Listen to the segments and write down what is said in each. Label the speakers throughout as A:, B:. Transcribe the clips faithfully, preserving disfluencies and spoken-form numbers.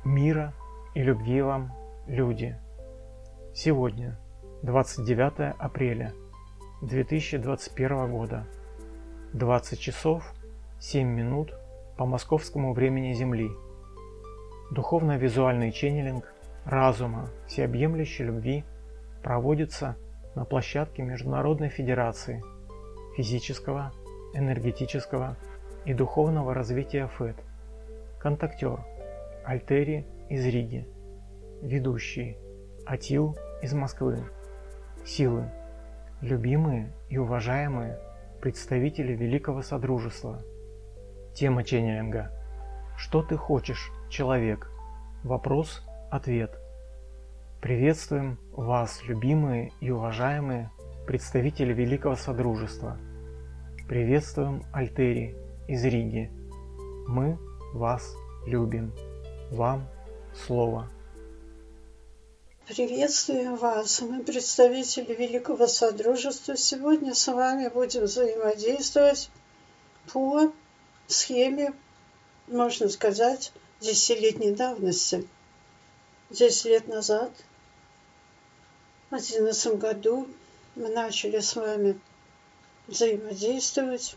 A: Мира и любви вам, люди! Сегодня, двадцать девятое апреля две тысячи двадцать первого года, двадцать часов семь минут по московскому времени Земли. Духовно-визуальный ченнелинг разума всеобъемлющей любви проводится на площадке Международной Федерации физического, энергетического и духовного развития ФЭД. Контактер Альтери из Риги. Ведущий Атил из Москвы. Силы. Любимые и уважаемые представители Великого Содружества. Тема ченнелинга. Что ты хочешь, человек? Вопрос-ответ. Приветствуем вас, любимые и уважаемые представители Великого Содружества. Приветствуем Альтери из Риги. Мы вас любим. Вам слово.
B: Приветствуем вас, мы представители Великого Содружества. Сегодня с вами будем взаимодействовать по схеме, можно сказать, десятилетней давности. Десять лет назад, в две тысячи одиннадцатом году, мы начали с вами взаимодействовать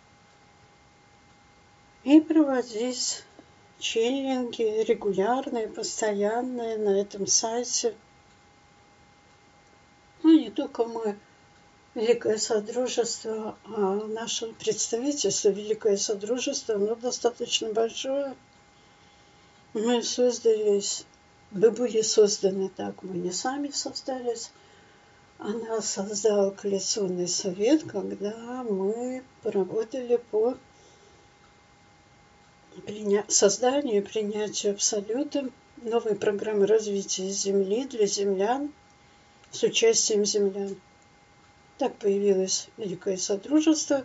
B: и проводить ченнелинги регулярные, постоянные на этом сайте. Ну, не только мы, Великое Содружество, а наше представительство Великое Содружество, оно достаточно большое. Мы создались, мы были созданы так, мы не сами создались, а нас создал Коалиционный совет, когда мы поработали по созданию и принятию абсолюта новой программы развития Земли для землян с участием землян. Так появилось Великое Содружество.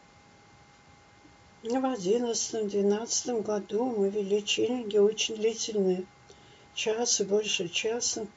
B: В одиннадцатом-двенадцатом году мы вели ченнелинги очень длительные, час и больше часа.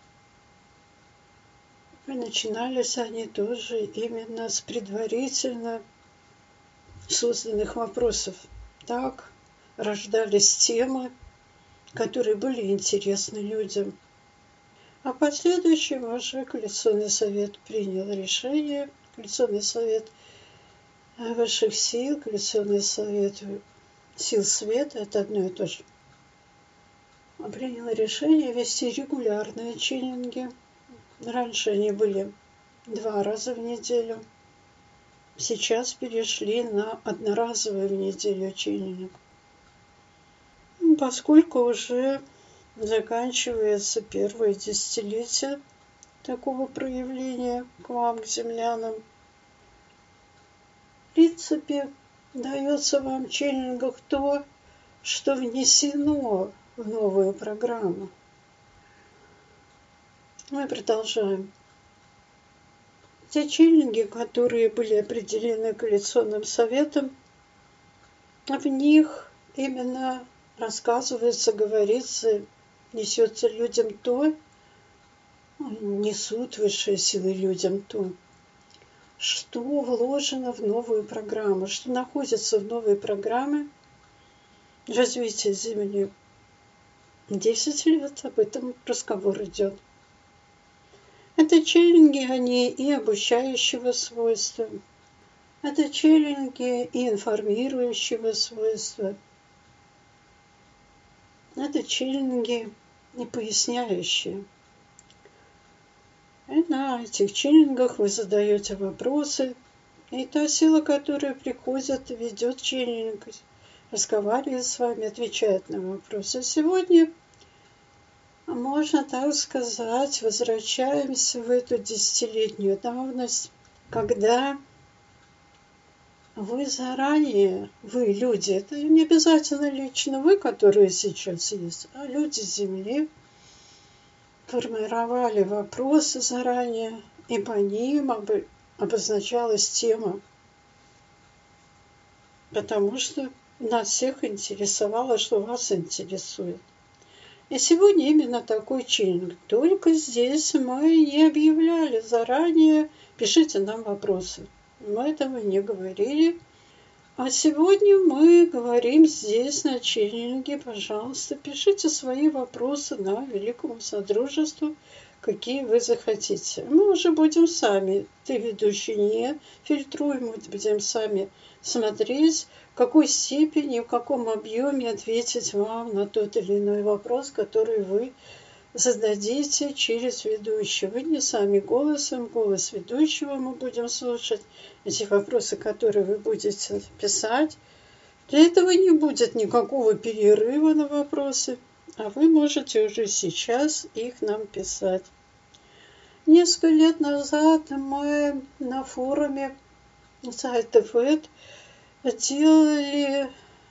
B: И начинались они тоже именно с предварительно созданных вопросов. Так рождались темы, которые были интересны людям. А в последующем уже Коалиционный совет принял решение, Коалиционный совет высших сил, Коалиционный совет сил света, это одно и то же, принял решение вести регулярные ченнелинги. Раньше они были два раза в неделю, сейчас перешли на одноразовый в неделю ченнелинг. Поскольку уже заканчивается первое десятилетие такого проявления к вам, к землянам, в принципе, дается вам в ченнелингах то, что внесено в новую программу. Мы продолжаем. Те ченнелинги, которые были определены Коалиционным советом, в них именно рассказывается, говорится, несется людям то, несут высшие силы людям то, что вложено в новую программу, что находится в новой программе развития Земли. Десять лет об этом разговор идет. Это ченнелинги, они и обучающего свойства, это ченнелинги и информирующего свойства, это ченнелинги и поясняющие. И на этих ченнелингах вы задаете вопросы, и та сила, которая приходит, ведет ченнелинг, разговаривает с вами, отвечает на вопросы. Сегодня, можно так сказать, возвращаемся в эту десятилетнюю давность, когда вы заранее, вы люди, это не обязательно лично вы, которые сейчас есть, а люди Земли, формировали вопросы заранее, и по ним обозначалась тема, потому что нас всех интересовало, что вас интересует. И сегодня именно такой ченнелинг. Только здесь мы не объявляли заранее, пишите нам вопросы. Мы этого не говорили. А сегодня мы говорим здесь на ченнинге. Пожалуйста, пишите свои вопросы на Великому Содружеству, какие вы захотите. Мы уже будем сами, ты ведущий, не фильтруем, мы будем сами смотреть, в какой степени, в каком объеме ответить вам на тот или иной вопрос, который вы зададите через ведущего. Вы не сами голосом, голос ведущего мы будем слушать. Эти вопросы, которые вы будете писать. Для этого не будет никакого перерыва на вопросы, а вы можете уже сейчас их нам писать. Несколько лет назад мы на форуме сайта ФЭД делали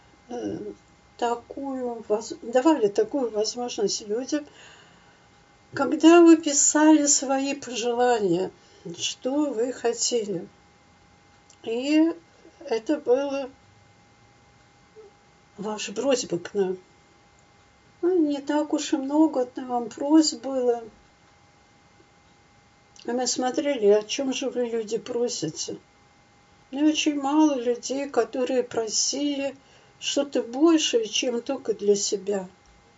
B: такую, давали такую возможность людям, когда вы писали свои пожелания, что вы хотели. И это было ваша просьба к нам. Ну, не так уж и много нам просьб было. И мы смотрели, о чем же вы, люди, просите. И очень мало людей, которые просили что-то большее, чем только для себя.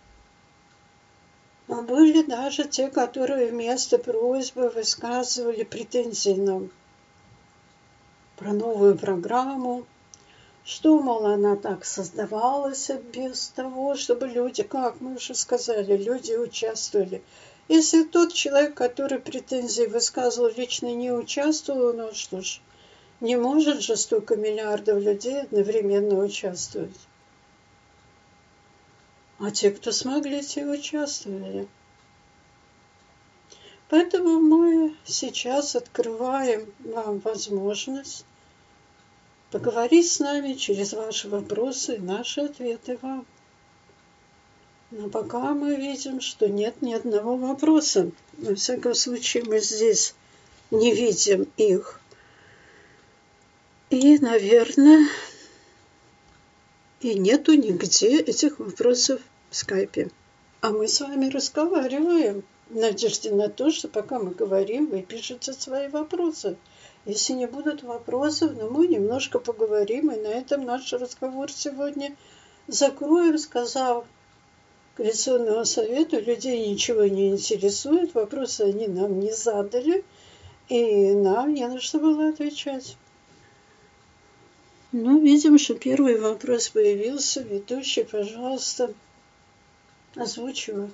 B: А были даже те, которые вместо просьбы высказывали претензии нам про новую программу, что, мол, она так создавалась без того, чтобы люди, как мы уже сказали, люди участвовали. Если тот человек, который претензии высказывал, лично не участвовал, ну что ж, не может же столько миллиардов людей одновременно участвовать. А те, кто смогли, те участвовали. Поэтому мы сейчас открываем вам возможность поговорить с нами через ваши вопросы и наши ответы вам. Но пока мы видим, что нет ни одного вопроса. Во всяком случае, мы здесь не видим их. И, наверное, и нету нигде этих вопросов в скайпе. А мы с вами разговариваем в надежде на то, что пока мы говорим, вы пишете свои вопросы. Если не будут вопросов, но мы немножко поговорим, и на этом наш разговор сегодня закроем, сказав Коалиционному совету, людей ничего не интересует, вопросы они нам не задали, и нам не на что было отвечать. Ну, видим, что первый вопрос появился. Ведущий, пожалуйста, озвучивай.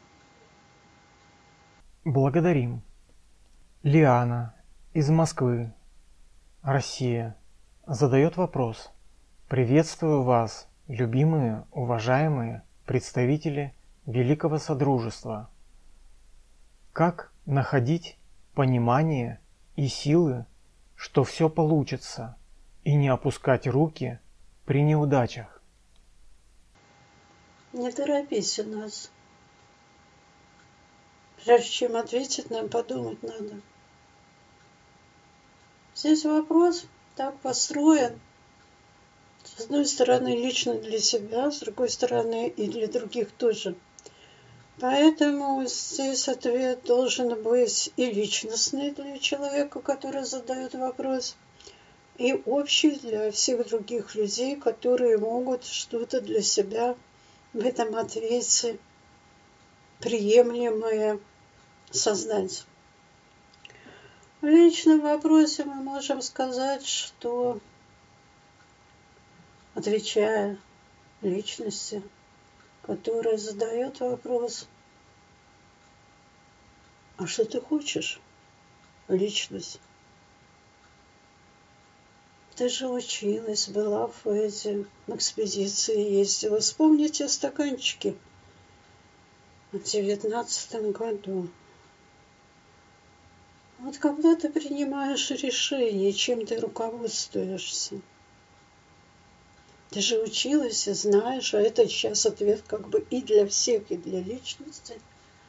A: Благодарим. Лиана из Москвы, Россия, задает вопрос. Приветствую вас, любимые, уважаемые представители Великого Содружества. Как находить понимание и силы, что все получится, и не опускать руки при неудачах?
B: Не торопись у нас. Прежде чем ответить, нам подумать надо. Здесь вопрос так построен. С одной стороны, лично для себя, с другой стороны, и для других тоже. Поэтому здесь ответ должен быть и личностный для человека, который задает вопрос, и общий для всех других людей, которые могут что-то для себя в этом ответе приемлемое создать. В личном вопросе мы можем сказать, что, отвечая личности, которая задает вопрос, а что ты хочешь, личность? Ты же училась, была в ФЭДе, в экспедиции ездила. Вспомните стаканчики в девятнадцатом году. Вот когда ты принимаешь решение, чем ты руководствуешься? Ты же училась и знаешь, а это сейчас ответ как бы и для всех, и для личности,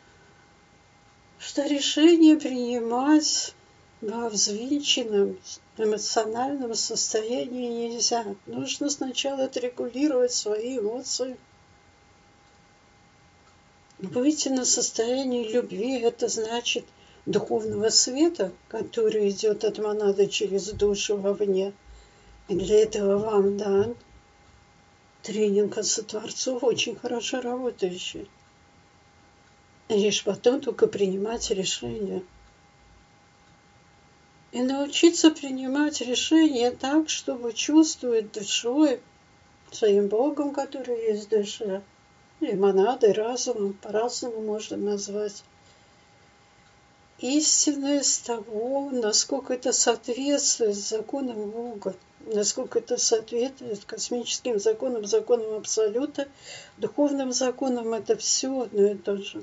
B: что решение принимать во взвинченном эмоциональном состоянии нельзя. Нужно сначала отрегулировать свои эмоции. Выйти на состояние любви – это значит духовного света, который идет от монады через душу вовне. И для этого вам дан тренинг от сотворцов, очень хорошо работающий. И лишь потом только принимать решения. И научиться принимать решения так, чтобы чувствовать душой, своим Богом, который есть в душе, или монадой, разумом, по-разному можно назвать, истинность того, насколько это соответствует законам Бога, насколько это соответствует космическим законам, законам Абсолюта, духовным законам, это все одно и то же.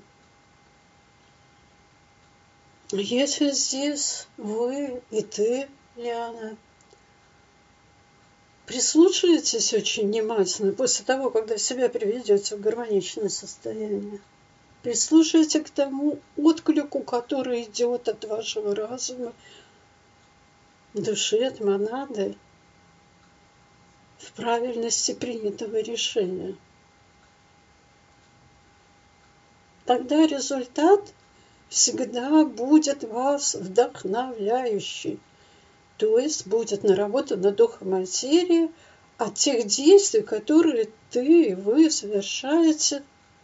B: Если здесь вы и ты, Лиана, прислушивайтесь очень внимательно после того, когда себя приведете в гармоничное состояние. Прислушайтесь к тому отклику, который идет от вашего разума, души, от монады, в правильности принятого решения. Тогда результат всегда будет вас вдохновляющий. То есть будет наработана духоматерия от тех действий, которые ты и вы совершаете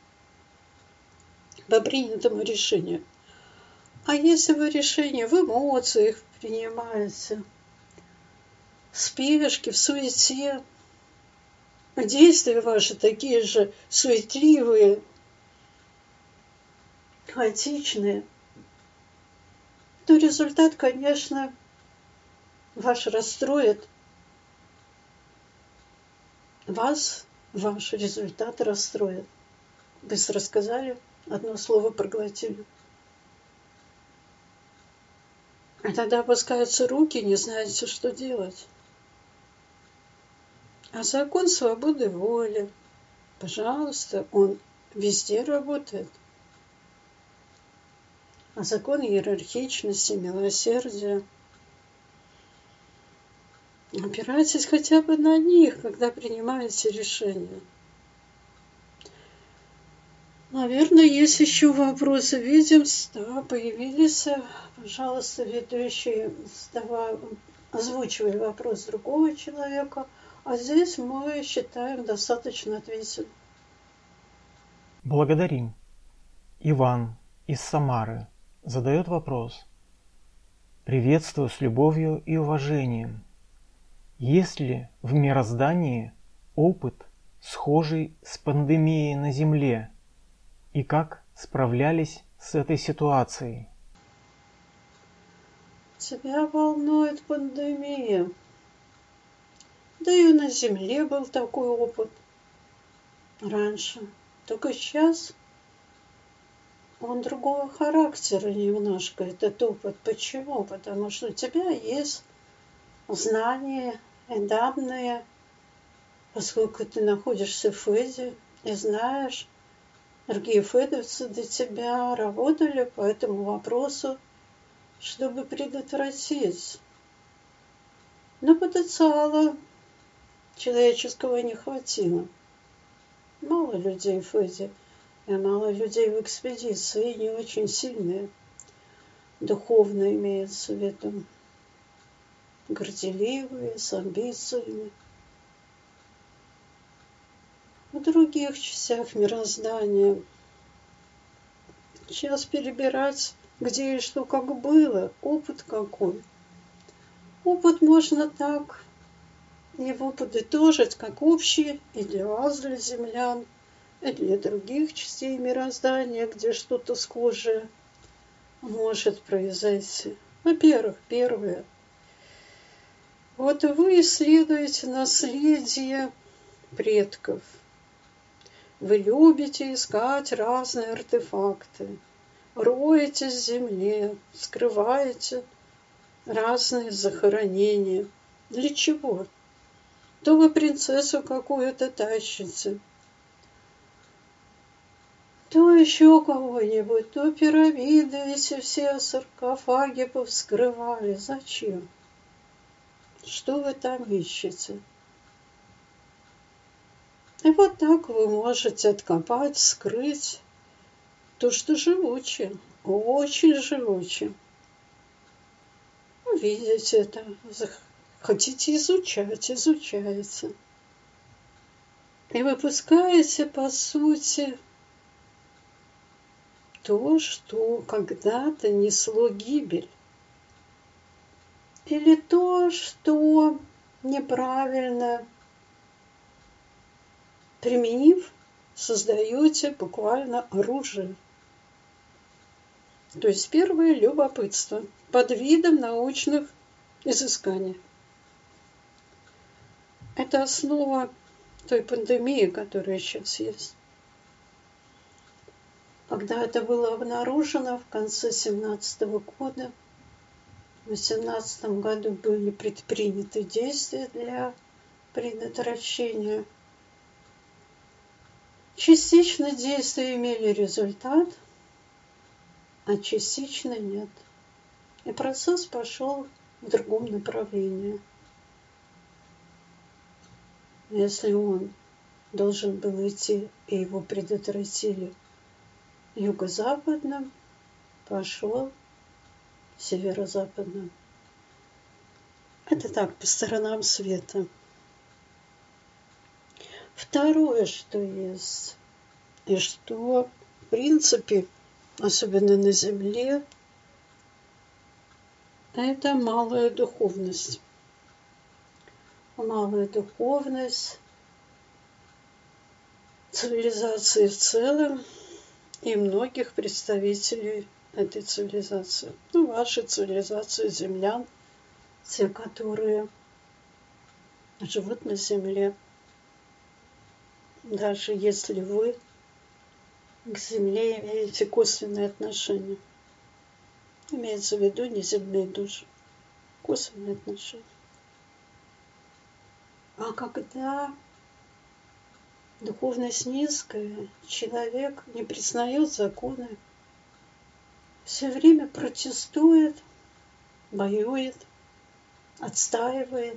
B: по принятому решению. А если вы решение в эмоциях принимаете, в спешке, в суете, действия ваши такие же суетливые, хаотичные, то результат, конечно, ваш расстроит. Вас ваш результат расстроит. Быстро сказали, одно слово проглотили. А тогда опускаются руки, не знаете, что делать. А закон свободы воли, пожалуйста, он везде работает. А закон иерархичности, милосердия. Опирайтесь хотя бы на них, когда принимаете решения. Наверное, есть еще вопросы. Видим, да, появились. Пожалуйста, ведущий, давай, озвучивай вопрос другого человека. А здесь мы считаем, достаточно ответили.
A: Благодарим. Иван из Самары задает вопрос. Приветствую с любовью и уважением. Есть ли в мироздании опыт, схожий с пандемией на Земле? И как справлялись с этой ситуацией?
B: Тебя волнует пандемия. Да и на Земле был такой опыт раньше. Только сейчас он другого характера немножко, этот опыт. Почему? Потому что у тебя есть знания и данные, поскольку ты находишься в Феде и знаешь, другие федовцы до тебя работали по этому вопросу, чтобы предотвратить. Но потенциала человеческого не хватило. Мало людей в Феде, и мало людей в экспедиции, не очень сильные. Духовно имеется в виду. Горделивые, с амбициями. В других частях мироздания сейчас перебирать, где и что как было, опыт какой. Опыт можно так его подытожить, как общий и для вас, для землян, и для других частей мироздания, где что-то схожее может произойти. Во-первых, первое. Вот вы исследуете наследие предков. Вы любите искать разные артефакты, роете в земле, скрываете разные захоронения. Для чего? То вы принцессу какую-то тащите, то еще кого-нибудь, то пирамиды эти все саркофаги повскрывали. Зачем? Что вы там ищете? И вот так вы можете откопать, скрыть то, что живуче, очень живуче. Видите это Хотите изучать, изучаете. И выпускаете, по сути, то, что когда-то несло гибель. Или то, что неправильно применив, создаете буквально оружие. То есть первое любопытство под видом научных изысканий. Это основа той пандемии, которая сейчас есть. Когда это было обнаружено в конце семнадцатого года, в восемнадцатом году были предприняты действия для предотвращения. Частично действия имели результат, а частично нет. И процесс пошел в другом направлении. Если он должен был идти, и его предотвратили юго-западным, пошел северо-западным. Это так, по сторонам света. Второе, что есть, и что, в принципе, особенно на Земле, это малая духовность. Малая духовность цивилизации в целом и многих представителей этой цивилизации. Ну, вашей цивилизации землян, те, которые живут на Земле. Даже если вы к Земле имеете косвенные отношения. Имеется в виду неземные души. Косвенные отношения. А когда духовность низкая, человек не признает законы, все время протестует, воюет, отстаивает.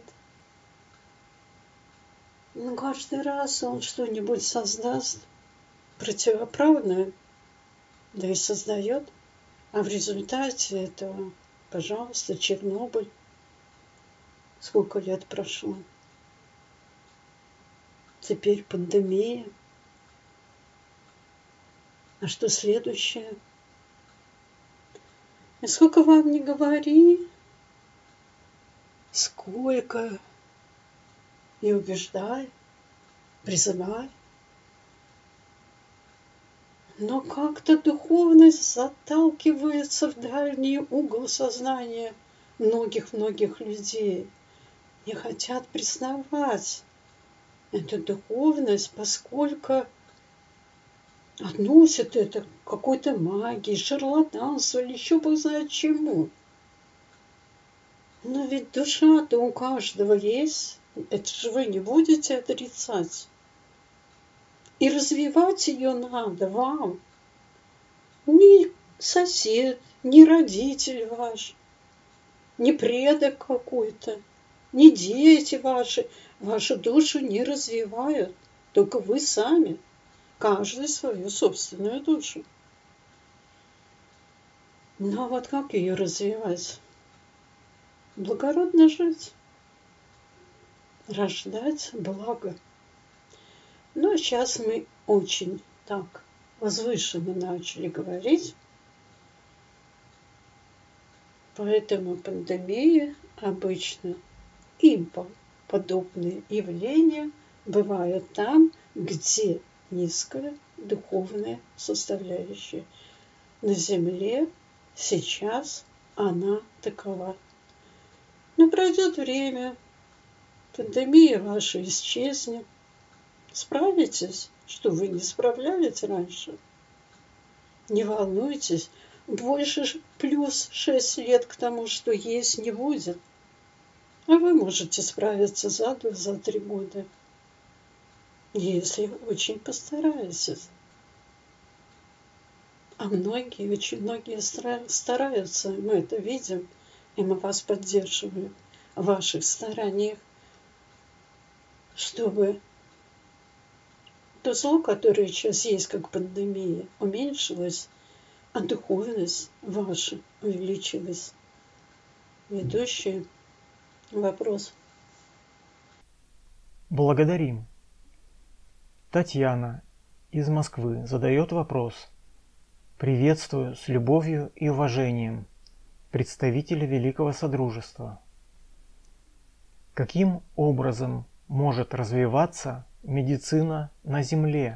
B: Но каждый раз он что-нибудь создаст противоправное, да и создает. А в результате этого, пожалуйста, Чернобыль. Сколько лет прошло? Теперь пандемия. А что следующее? И сколько вам не говори, сколько не убеждай, призывай. Но как-то духовность заталкивается в дальний угол сознания многих-многих людей. Не хотят признавать эту духовность, поскольку относят это к какой-то магии, шарлатанству или еще бог знает чему. Но ведь душа-то у каждого есть. Это же вы не будете отрицать. И развивать ее надо вам. Не сосед, не родитель ваш, не предок какой-то, не дети ваши. Вашу душу не развивают. Только вы сами. Каждый свою собственную душу. Ну а вот как ее развивать? Благородно жить. Рождать благо. Ну, сейчас мы очень так возвышенно начали говорить. Поэтому пандемия обычно им подобные явления бывают там, где низкая духовная составляющая. На Земле сейчас она такова. Но пройдет время, пандемия ваша исчезнет. Справитесь, что вы не справлялись раньше. Не волнуйтесь, больше плюс шесть лет к тому, что есть, не будет. А вы можете справиться за два, за три года, если очень постараетесь. А многие, очень многие стараются, мы это видим, и мы вас поддерживаем в ваших стараниях, чтобы то зло, которое сейчас есть, как пандемия, уменьшилось, а духовность ваша увеличилась. Ведущие вопрос.
A: Благодарим. Татьяна из Москвы задает вопрос. Приветствую с любовью и уважением представителя Великого Содружества. Каким образом может развиваться медицина на Земле?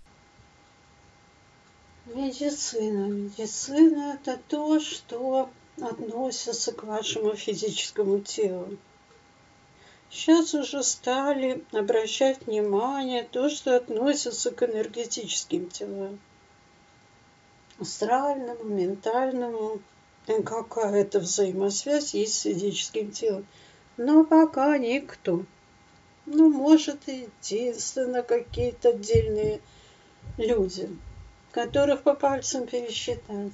B: Медицина. Медицина – это то, что относится к вашему физическому телу. Сейчас уже стали обращать внимание на то, что относится к энергетическим телам. Астральному, ментальному. И какая-то взаимосвязь есть с физическим телом. Но пока никто. Ну, может, единственно какие-то отдельные люди, которых по пальцам пересчитать,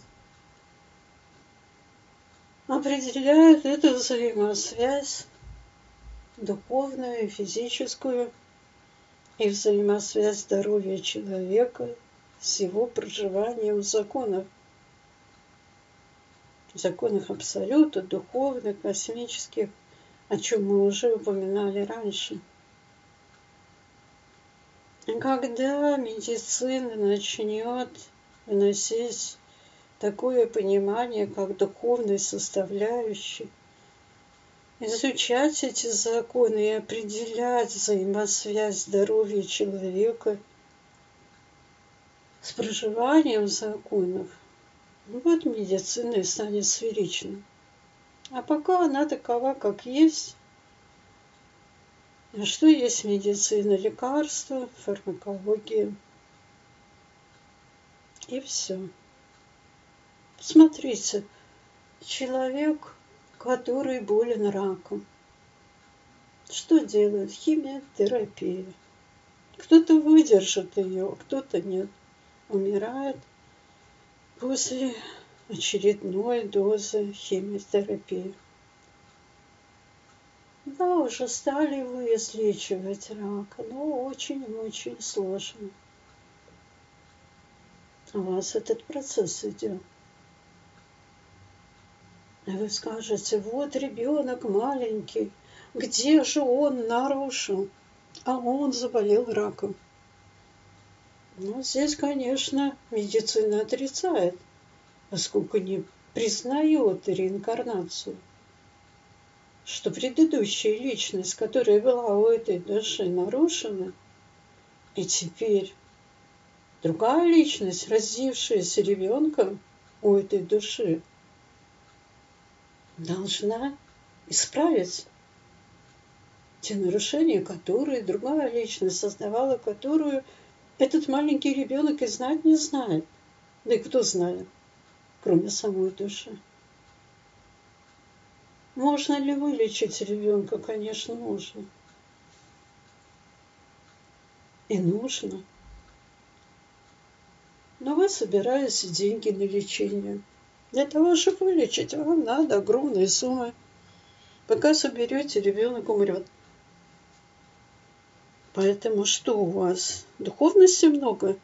B: определяют эту взаимосвязь духовную и физическую, и взаимосвязь здоровья человека с его проживанием в законах. В законах абсолюта, духовных, космических, о чем мы уже упоминали раньше. И когда медицина начнет вносить такое понимание, как духовной составляющей, изучать эти законы и определять взаимосвязь здоровья человека с проживанием в законах, вот медицина и станет сферичной. А пока она такова, как есть. А что есть медицина? Лекарства, фармакология. И все. Смотрите, человек, который болен раком, что делает? Химиотерапия. Кто-то выдержит ее, кто-то нет. Умирает после очередной дозы химиотерапии. Да, уже стали его излечивать рак, но очень-очень сложно. У вас этот процесс идет. И вы скажете, вот ребенок маленький, где же он нарушил? А он заболел раком. Ну, здесь, конечно, медицина отрицает, поскольку не признает реинкарнацию, что предыдущая личность, которая была у этой души, нарушена, и теперь другая личность, родившаяся ребенком у этой души, должна исправить те нарушения, которые другая личность создавала, которую этот маленький ребенок и знать не знает. Да и кто знает, кроме самой души. Можно ли вылечить ребенка? Конечно, можно. И нужно. Но вы собираете деньги на лечение. Для того, чтобы вылечить, вам надо огромные суммы. Пока соберете, ребенок умрет. Поэтому что у вас? Духовности много?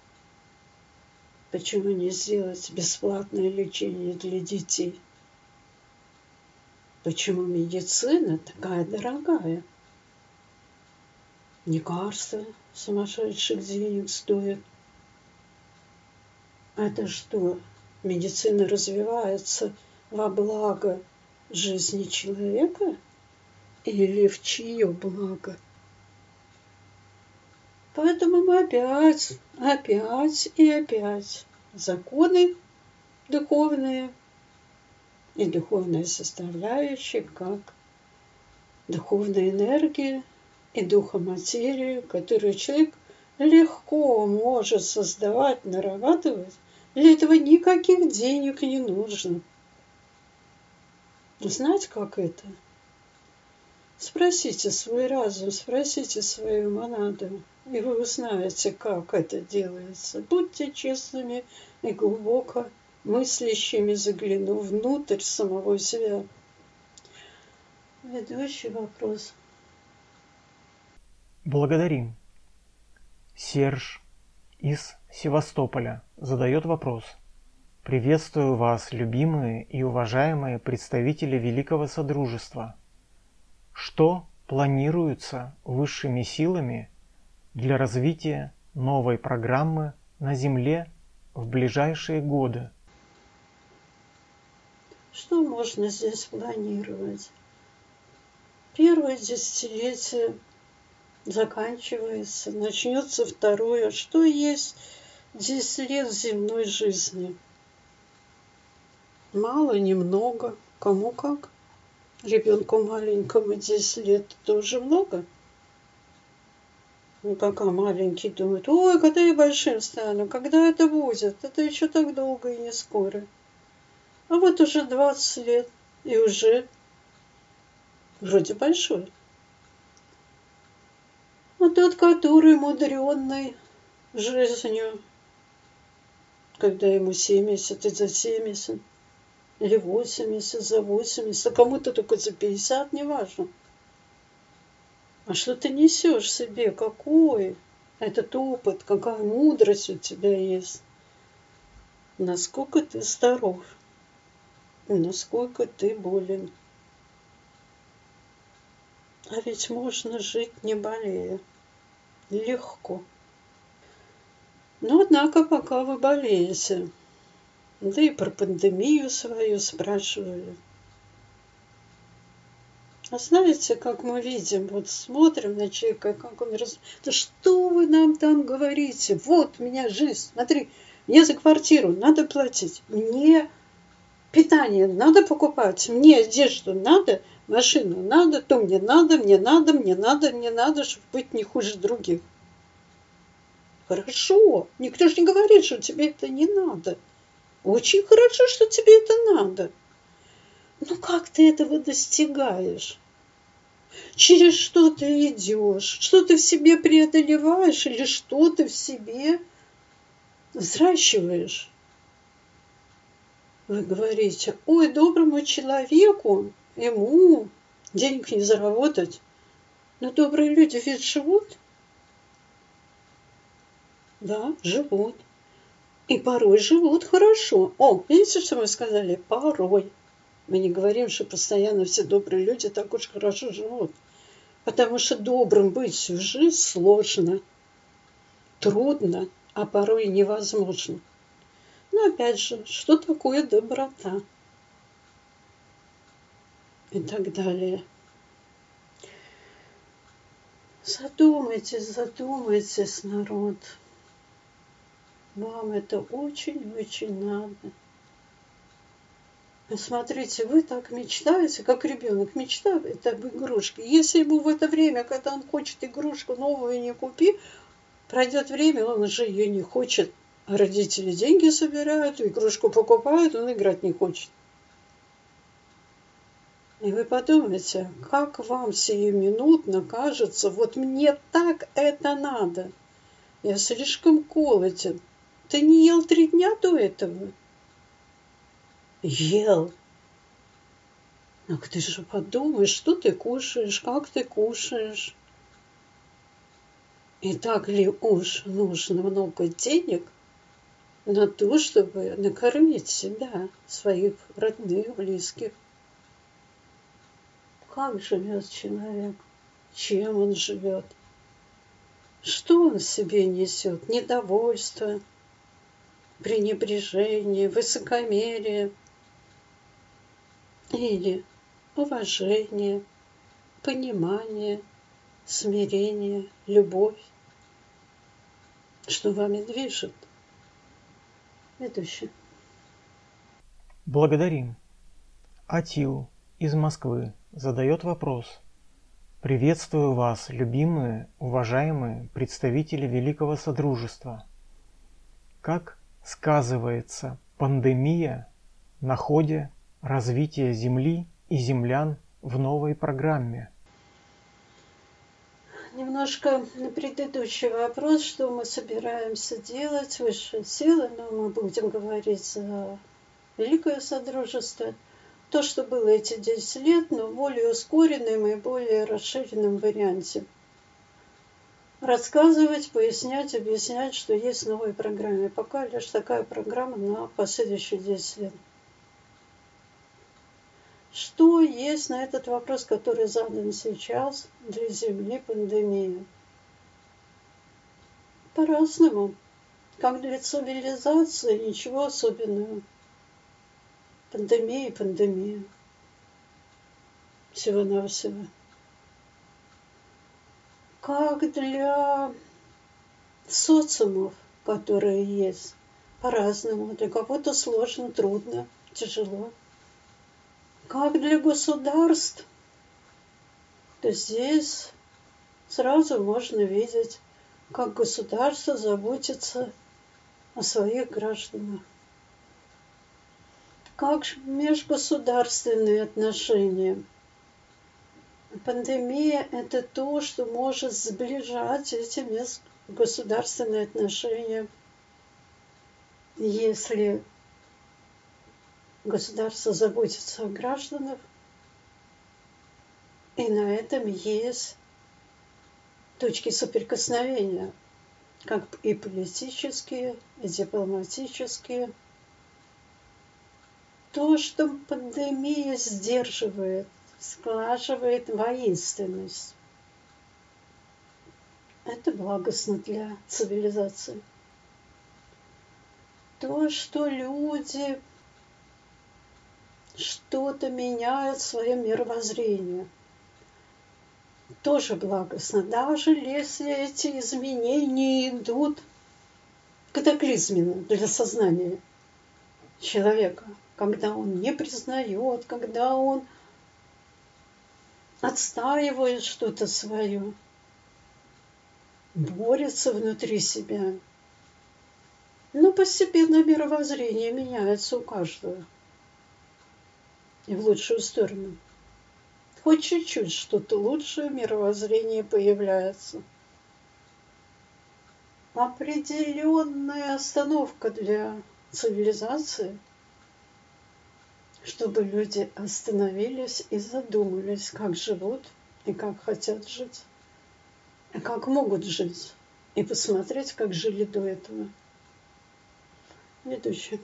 B: Почему не сделать бесплатное лечение для детей? Почему медицина такая дорогая? Лекарства сумасшедших денег стоят. Это что? Медицина развивается во благо жизни человека или в чье благо? Поэтому мы опять, опять и опять законы духовные и духовная составляющая, как духовная энергия и духоматерия, которую человек легко может создавать, нарабатывать. Для этого никаких денег не нужно. Знаете, как это? Спросите свой разум, спросите свою монаду, и вы узнаете, как это делается. Будьте честными и глубоко мыслящими, заглянув внутрь самого себя. Ведущий вопрос.
A: Благодарим. Серж из Севастополя задает вопрос. Приветствую вас, любимые и уважаемые представители Великого Содружества. Что планируется высшими силами для развития новой программы на Земле в ближайшие годы?
B: Что можно здесь планировать? Первое десятилетие заканчивается, начнется второе. Что есть десять лет земной жизни? Мало, немного, кому как. Ребенку маленькому десять лет тоже много. Ну, пока маленький думает, ой, когда я большим стану, когда это будет? Это еще так долго и не скоро. А вот уже двадцать лет, и уже вроде большой. А тот, который мудренный жизнью, когда ему семьдесят и за семьдесят, или восемьдесят за восемьдесят, а кому-то только за пятьдесят, неважно. А что ты несешь себе? Какой этот опыт, какая мудрость у тебя есть? Насколько ты здоров? Насколько ты болен? А ведь можно жить не болея. Легко. Но, однако, пока вы болеете, да и про пандемию свою спрашивали. А знаете, как мы видим, вот смотрим на человека, как он раз... Да что вы нам там говорите? Вот у меня жизнь, смотри, мне за квартиру надо платить, мне питание надо покупать, мне одежду надо, машину надо, то мне надо, мне надо, мне надо, мне надо, чтобы быть не хуже других. Хорошо, никто же не говорит, что тебе это не надо. Очень хорошо, что тебе это надо. Ну как ты этого достигаешь? Через что ты идешь? Что ты в себе преодолеваешь или что ты в себе взращиваешь? Вы говорите, ой, доброму человеку, ему денег не заработать. Но добрые люди ведь живут. Да, живут. И порой живут хорошо. О, видите, что мы сказали? Порой. Мы не говорим, что постоянно все добрые люди так уж хорошо живут. Потому что добрым быть всю жизнь сложно, трудно, а порой невозможно. Но опять же, что такое доброта? И так далее. Задумайтесь, задумайтесь, народ. Вам это очень-очень надо. Смотрите, вы так мечтаете, как ребенок мечтает об игрушке. Если ему в это время, когда он хочет игрушку новую, не купи, пройдет время, он уже ее не хочет. А родители деньги собирают, игрушку покупают, он играть не хочет. И вы подумайте, как вам сиюминутно кажется, вот мне так это надо. Я слишком голоден. Ты не ел три дня до этого? Ел. Ах, ты же подумаешь, что ты кушаешь, как ты кушаешь. И так ли уж нужно много денег на то, чтобы накормить себя, своих родных, близких? Как живет человек? Чем он живет? Что он в себе несет? Недовольство, пренебрежение, высокомерие или уважение, понимание, смирение, любовь? Что вами движет? Ведущий.
A: Благодарим. Атил из Москвы задает вопрос. Приветствую вас, любимые, уважаемые представители Великого Содружества. Как сказывается пандемия на ходе развития Земли и землян в новой программе?
B: Немножко на предыдущий вопрос, что мы собираемся делать, высшие силы, но мы будем говорить за Великое Содружество. То, что было эти десять лет, но в более ускоренном и более расширенном варианте. Рассказывать, пояснять, объяснять, что есть в новой программе. Пока лишь такая программа на последующие десять лет. Что есть на этот вопрос, который задан сейчас для Земли пандемия? По-разному. Как для цивилизации, ничего особенного. Пандемия и пандемия. Всего-навсего. Как для социумов, которые есть, по-разному. Для кого-то сложно, трудно, тяжело. Как для государств, то здесь сразу можно видеть, как государство заботится о своих гражданах. Как межгосударственные отношения. Пандемия – это то, что может сближать эти межгосударственные отношения, если государство заботится о гражданах, и на этом есть точки соприкосновения, как и политические, и дипломатические. То, что пандемия сдерживает, сглаживает воинственность, это благостно для цивилизации. То, что люди что-то меняют в своем мировоззрении, тоже благостно. Даже если эти изменения идут катаклизменно для сознания человека, когда он не признает, когда он отстаивает что-то свое, борется внутри себя. Но постепенно мировоззрение меняется у каждого. И в лучшую сторону. Хоть чуть-чуть что-то лучшее мировоззрение появляется. Определенная остановка для цивилизации, чтобы люди остановились и задумались, как живут и как хотят жить, и как могут жить, и посмотреть, как жили до этого. Ведущий.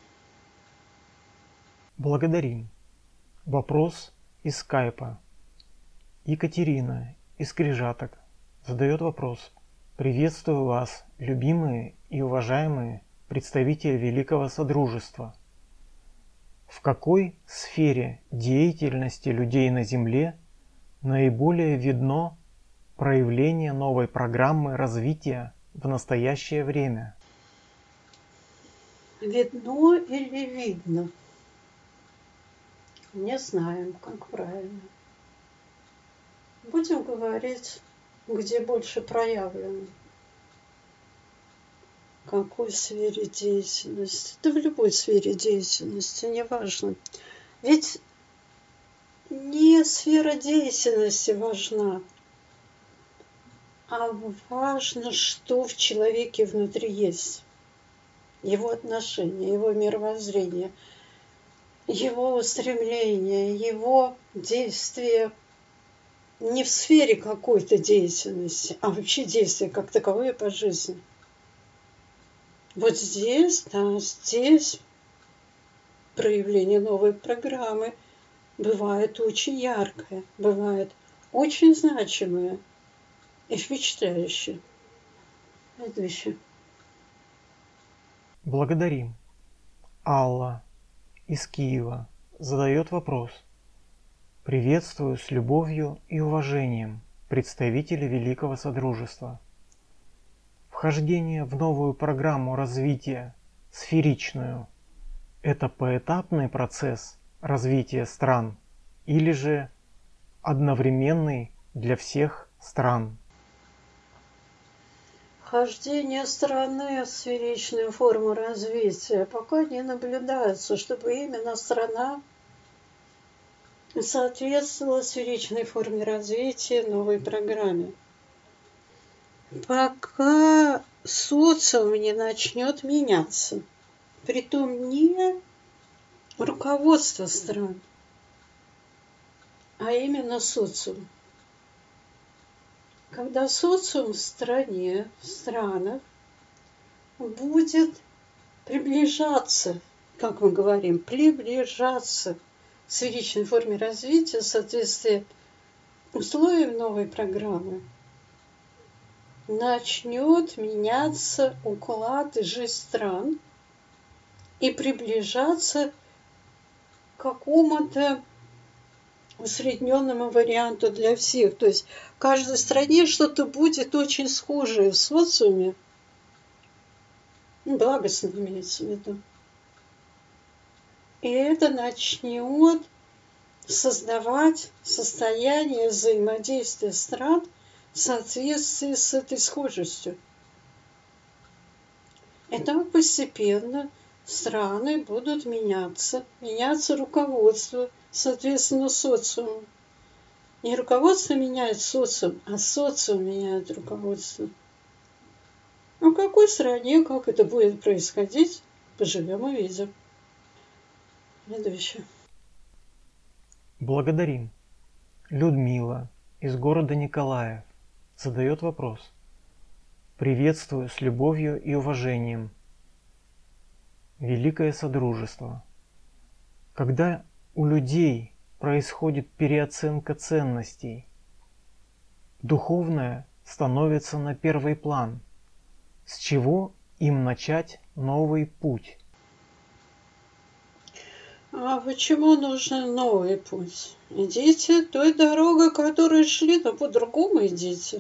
A: Благодарим. Вопрос из скайпа. Екатерина из Крижаток задает вопрос. Приветствую вас, любимые и уважаемые представители Великого Содружества. В какой сфере деятельности людей на Земле наиболее видно проявление новой программы развития в настоящее время?
B: Видно или видно? Не знаем, как правильно. Будем говорить, где больше проявлено. В какой сфере деятельности? Да в любой сфере деятельности, неважно. Ведь не сфера деятельности важна, а важно, что в человеке внутри есть. Его отношения, его мировоззрение, его устремления, его действия не в сфере какой-то деятельности, а вообще действия как таковое по жизни. Вот здесь, да, здесь проявление новой программы бывает очень яркое, бывает очень значимое и впечатляющее. Следующее.
A: Благодарим. Алла из Киева задает вопрос. Приветствую с любовью и уважением представителей Великого Содружества. Вхождение в новую программу развития, сферичную, это поэтапный процесс развития стран или же одновременный для всех стран?
B: Вхождение страны в сферичную форму развития пока не наблюдается, чтобы именно страна соответствовала сферичной форме развития новой программе. Пока социум не начнет меняться, притом не руководство стран, а именно социум. Когда социум в стране, в странах будет приближаться, как мы говорим, приближаться сферичной форме развития, в соответствии условиям новой программы, начнет меняться уклад и жизнь стран и приближаться к какому-то усредненному варианту для всех. То есть в каждой стране что-то будет очень схожее в социуме. Благостно имеется в виду. И это начнет создавать состояние взаимодействия стран в соответствии с этой схожестью. И так постепенно страны будут меняться, меняться руководство, соответственно, социуму. Не руководство меняет социум, а социум меняет руководство. А в какой стране, как это будет происходить, поживем и видим. Следующее.
A: Благодарим. Людмила из города Николаев задает вопрос. Приветствую с любовью и уважением. Великое Содружество. Когда у людей происходит переоценка ценностей, духовное становится на первый план. С чего им начать новый путь?
B: А почему нужен новый путь? Идите той дорогой, которой шли, но по-другому идите.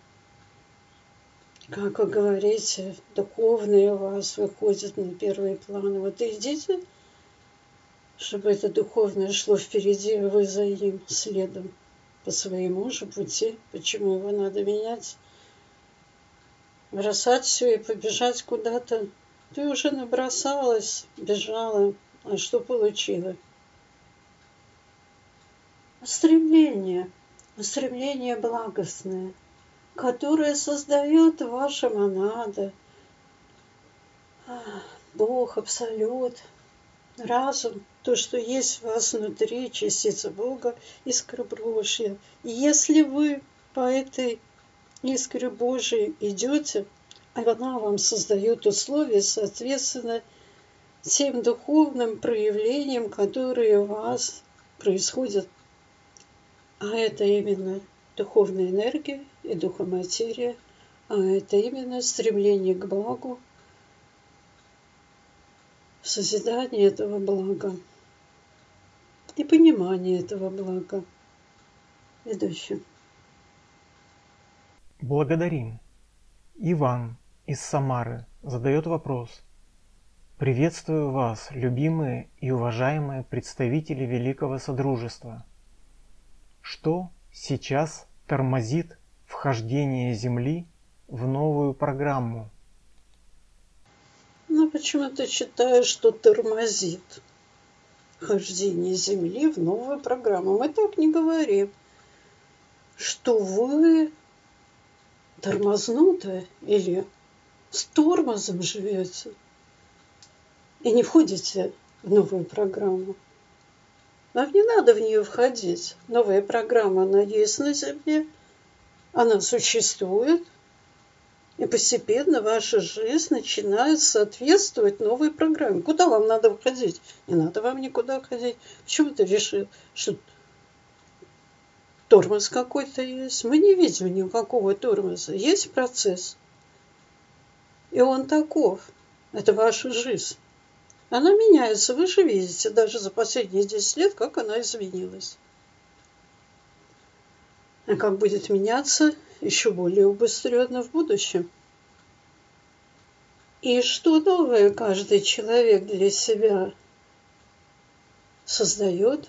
B: Как вы говорите, духовное у вас выходит на первый план. Вот идите, чтобы это духовное шло впереди, а вы за ним следом по своему же пути. Почему его надо менять? Бросать все и побежать куда-то. Ты уже набросалась, бежала. А что получила? Устремление. Устремление благостное, которое создает ваша монада. Бог, Абсолют, разум, то, что есть в вас внутри, частица Бога, искра Божья. И если вы по этой искре Божией идете, она вам создает условия, соответственно, тем духовным проявлениям, которые у вас происходят. А это именно духовная энергия и духоматерия, а это именно стремление к благу, созидание этого блага и понимание этого блага. Следующее.
A: Благодарим. Иван из Самары задает вопрос. Приветствую вас, любимые и уважаемые представители Великого Содружества. Что сейчас тормозит вхождение Земли в новую программу?
B: Ну, почему ты считаешь, что тормозит вхождение Земли в новую программу? Мы так не говорим, что вы тормознутые или с тормозом живете и не входите в новую программу. Вам не надо в нее входить. Новая программа, она есть на Земле, она существует, и постепенно ваша жизнь начинает соответствовать новой программе. Куда вам надо входить? Не надо вам никуда входить. Почему ты решил, что тормоз какой-то есть? Мы не видим никакого тормоза. Есть процесс, и он таков. Это ваша жизнь. Она меняется, вы же видите, даже за последние десять лет, как она изменилась. А как будет меняться еще более убыстренно в будущем. И что новое каждый человек для себя создает,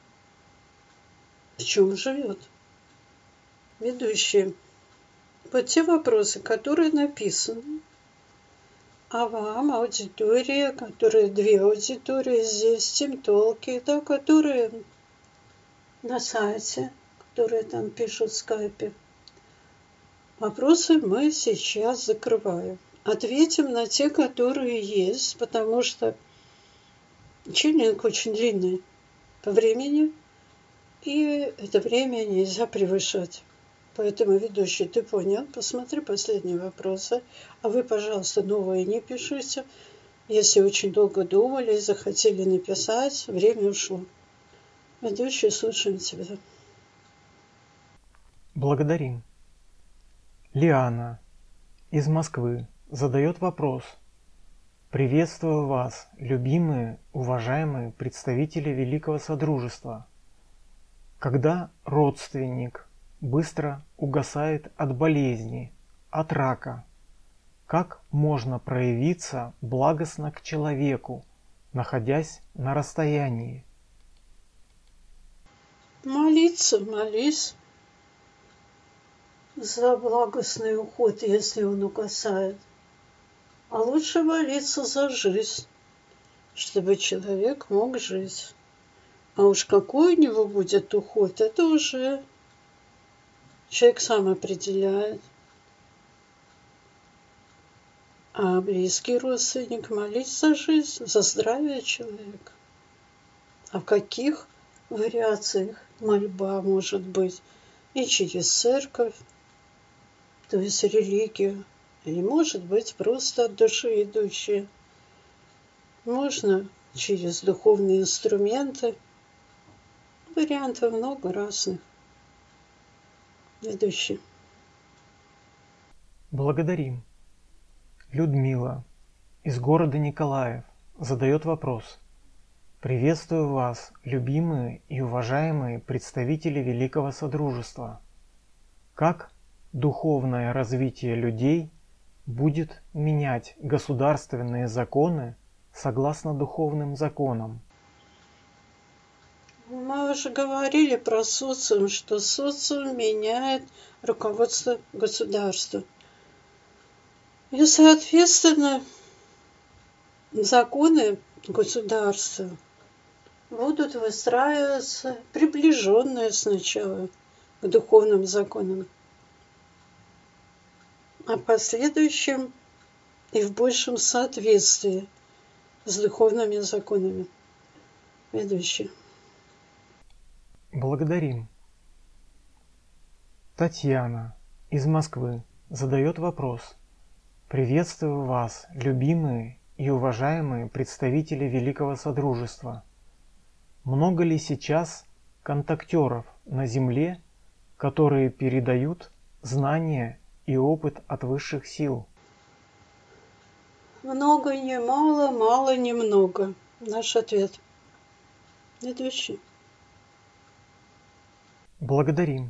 B: в чем живет. Ведущие, вот те вопросы, которые написаны, а вам аудитория, которые две аудитории здесь, тимтолки, да, которые на сайте, которые там пишут в скайпе. Вопросы мы сейчас закрываем. Ответим на те, которые есть, потому что чиллинг очень длинный по времени, и это время нельзя превышать. Поэтому, ведущий, ты понял, посмотри последние вопросы. А вы, пожалуйста, новые не пишите. Если очень долго думали, захотели написать, время ушло. Ведущий, слушаем тебя.
A: Благодарим. Лиана из Москвы задает вопрос. Приветствую вас, любимые, уважаемые представители Великого Содружества. Когда родственник быстро угасает от болезни, от рака, как можно проявиться благостно к человеку, находясь на расстоянии?
B: Молиться, молись за благостный уход, если он угасает. А лучше молиться за жизнь, чтобы человек мог жить. А уж какой у него будет уход, это уже человек сам определяет. А близкий родственник молиться за жизнь, за здравие человека. А в каких вариациях мольба может быть? И через церковь, то есть религию. Или может быть просто от души идущие. Можно через духовные инструменты. Вариантов много разных. Ведущий.
A: Благодарим. Людмила из города Николаев задает вопрос. Приветствую вас, любимые и уважаемые представители Великого Содружества. Как духовное развитие людей будет менять государственные законы согласно духовным законам?
B: Мы уже говорили про социум, что социум меняет руководство государства. И, соответственно, законы государства будут выстраиваться приближенные сначала к духовным законам, а в последующем и в большем соответствии с духовными законами. Ведущий.
A: Благодарим. Татьяна из Москвы задает вопрос. Приветствую вас, любимые и уважаемые представители Великого Содружества. Много ли сейчас контактеров на Земле, которые передают знания и опыт от высших сил?
B: Много не мало, мало не много. Наш ответ. Ведущий.
A: Благодарим.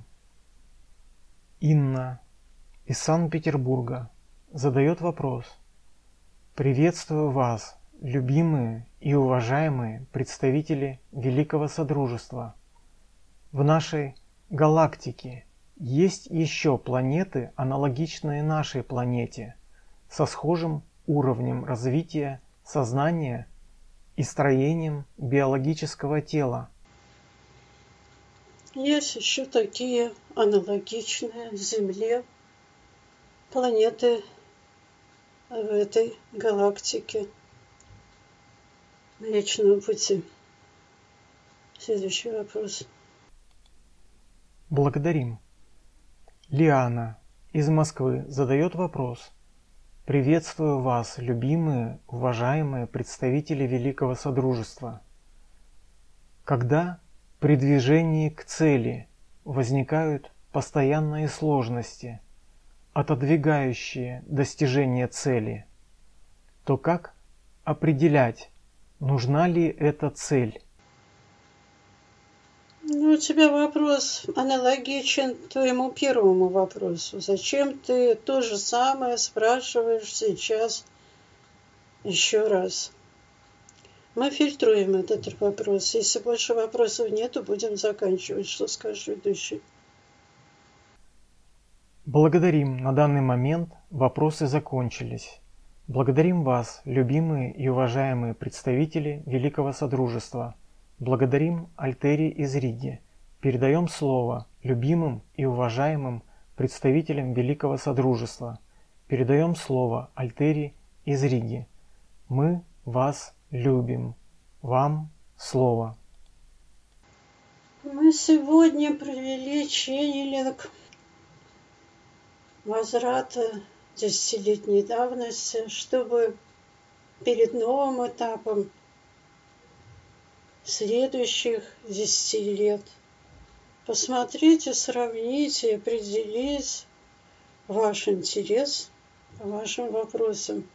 A: Инна из Санкт-Петербурга задает вопрос. Приветствую вас, любимые и уважаемые представители Великого Содружества. В нашей галактике есть еще планеты, аналогичные нашей планете, со схожим уровнем развития сознания и строением биологического тела.
B: Есть еще такие аналогичные Земле планеты в этой галактике Млечного Пути. Следующий вопрос.
A: Благодарим. Лиана из Москвы задает вопрос. Приветствую вас, любимые, уважаемые представители Великого Содружества. Когда при движении к цели возникают постоянные сложности, отодвигающие достижение цели, то как определять, нужна ли эта цель?
B: Ну, у тебя вопрос аналогичен твоему первому вопросу. Зачем ты то же самое спрашиваешь сейчас еще раз? Мы фильтруем этот вопрос. Если больше вопросов нету, будем заканчивать. Что скажешь, ведущий?
A: Благодарим. На данный момент вопросы закончились. Благодарим вас, любимые и уважаемые представители Великого Содружества. Благодарим Альтери из Риги. Передаем слово любимым и уважаемым представителям Великого Содружества. Передаем слово Альтери из Риги. Мы вас любим. Вам слово.
B: Мы сегодня провели ченнелинг возврата десятилетней давности, чтобы перед новым этапом следующих десяти лет. Посмотрите, сравните, определить ваш интерес по вашим вопросам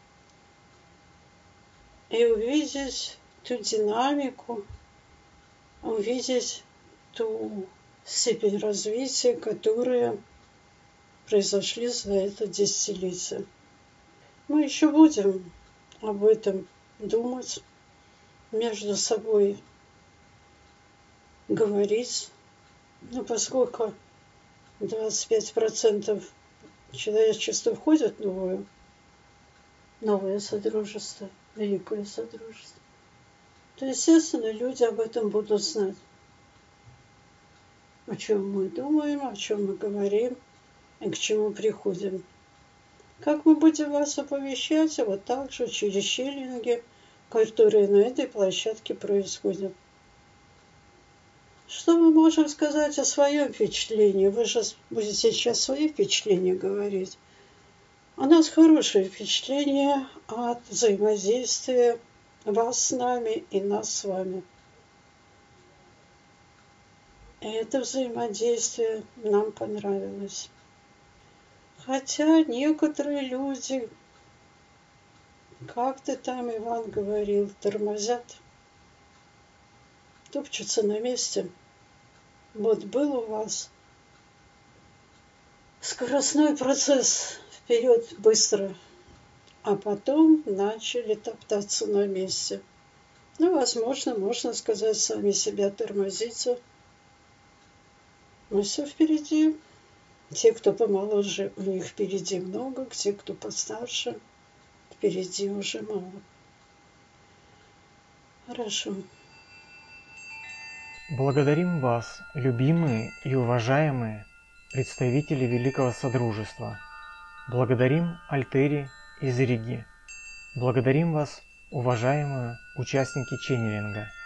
B: и увидеть ту динамику, увидеть ту степень развития, которая произошли за это десятилетие. Мы еще будем об этом думать, между собой говорить, но поскольку двадцать пять процентов человечества входит в новое, новое содружество, великое содружество, то, естественно, люди об этом будут знать. О чем мы думаем, о чем мы говорим и к чему приходим. Как мы будем вас оповещать, а вот так же через чиллинги, которые на этой площадке происходят. Что мы можем сказать о своем впечатлении? Вы же будете сейчас свои впечатления говорить. У нас хорошее впечатление от взаимодействия вас с нами и нас с вами. И это взаимодействие нам понравилось. Хотя некоторые люди, как ты там, Иван, говорил, тормозят, топчутся на месте. Вот был у вас скоростной процесс вперед быстро, а потом начали топтаться на месте. Ну, возможно, можно сказать, сами себя тормозите. Но все впереди. Те, кто помоложе, у них впереди много, те, кто постарше, впереди уже мало. Хорошо.
A: Благодарим вас, любимые и уважаемые представители Великого Содружества. Благодарим Альтери из Риги. Благодарим вас, уважаемые участники ченнелинга.